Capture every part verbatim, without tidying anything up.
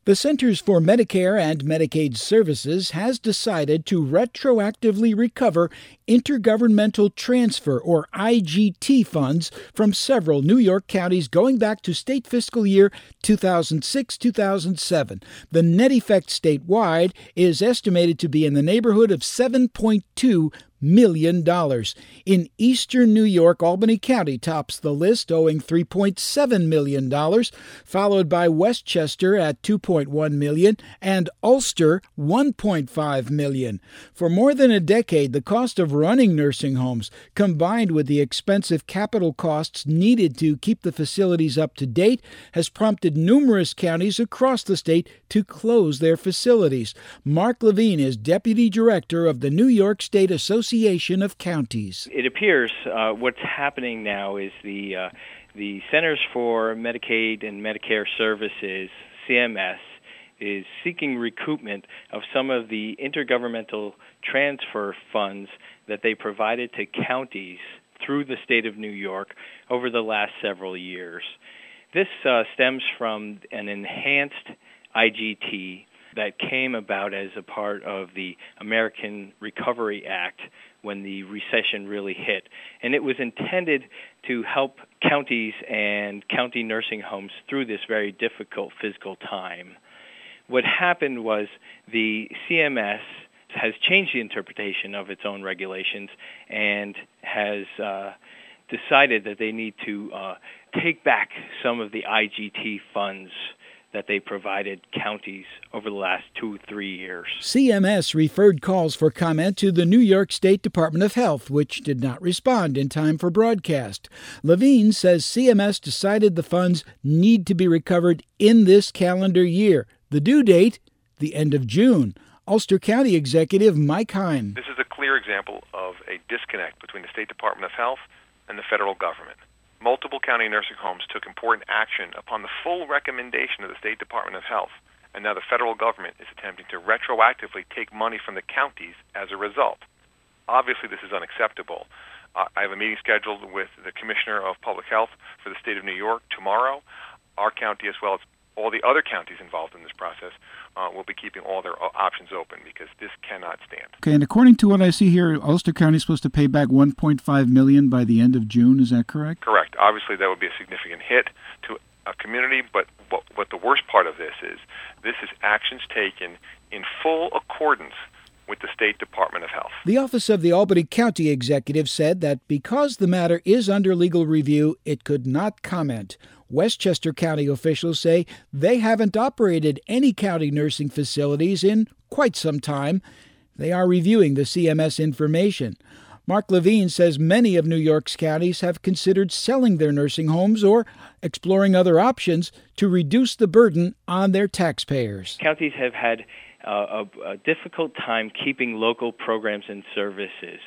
The Centers for Medicare and Medicaid Services has decided to retroactively recover intergovernmental transfer, or I G T, funds from several New York counties going back to state fiscal year two thousand six to two thousand seven. The net effect statewide is estimated to be in the neighborhood of seven point two million dollars. In eastern New York, Albany County tops the list, owing three point seven million dollars, followed by Westchester at two point one million dollars and Ulster one point five million dollars. For more than a decade, the cost of running nursing homes, combined with the expensive capital costs needed to keep the facilities up to date, has prompted numerous counties across the state to close their facilities. Mark Levine is Deputy Director of the New York State Association Association of Counties. It appears uh, what's happening now is the uh, the Centers for Medicaid and Medicare Services, C M S, is seeking recoupment of some of the intergovernmental transfer funds that they provided to counties through the state of New York over the last several years. This uh, stems from an enhanced I G T that came about as a part of the American Recovery Act when the recession really hit. And it was intended to help counties and county nursing homes through this very difficult fiscal time. What happened was the C M S has changed the interpretation of its own regulations and has uh, decided that they need to uh, take back some of the I G T funds that they provided counties over the last two or three years. C M S referred calls for comment to the New York State Department of Health, which did not respond in time for broadcast. Levine says C M S decided the funds need to be recovered in this calendar year. The due date, the end of June. Ulster County Executive Mike Heim. This is a clear example of a disconnect between the State Department of Health and the federal government. Multiple county nursing homes took important action upon the full recommendation of the State Department of Health, and now the federal government is attempting to retroactively take money from the counties as a result. Obviously, this is unacceptable. Uh, I have a meeting scheduled with the Commissioner of Public Health for the state of New York tomorrow. Our county, as well as all the other counties involved in this process, uh, will be keeping all their options open because this cannot stand. Okay, and according to what I see here, Ulster County is supposed to pay back one point five million dollars by the end of June. Is that correct? Correct. Obviously, that would be a significant hit to a community, but what, what the worst part of this is, this is actions taken in full accordance with the State Department of Health. The Office of the Albany County Executive said that because the matter is under legal review, it could not comment. Westchester County officials say they haven't operated any county nursing facilities in quite some time. They are reviewing the C M S information. Mark Levine says many of New York's counties have considered selling their nursing homes or exploring other options to reduce the burden on their taxpayers. Counties have had uh, a, a difficult time keeping local programs and services.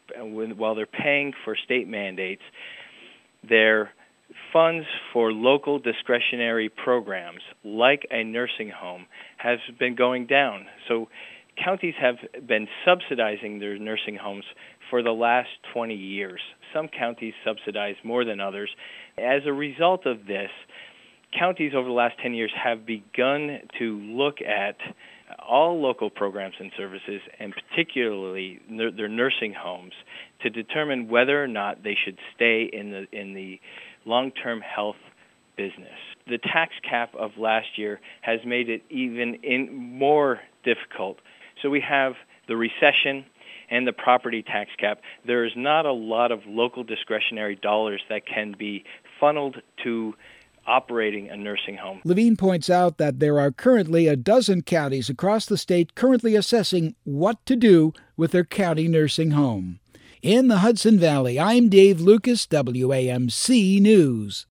While they're paying for state mandates, their funds for local discretionary programs, like a nursing home, has been going down. So counties have been subsidizing their nursing homes for the last twenty years. Some counties subsidize more than others. As a result of this, counties over the last ten years have begun to look at all local programs and services, and particularly their nursing homes, to determine whether or not they should stay in the in the long-term health business. The tax cap of last year has made it even in more difficult. So we have the recession and the property tax cap. There is not a lot of local discretionary dollars that can be funneled to operating a nursing home. Levine points out that there are currently a dozen counties across the state currently assessing what to do with their county nursing home. In the Hudson Valley, I'm Dave Lucas, W A M C News.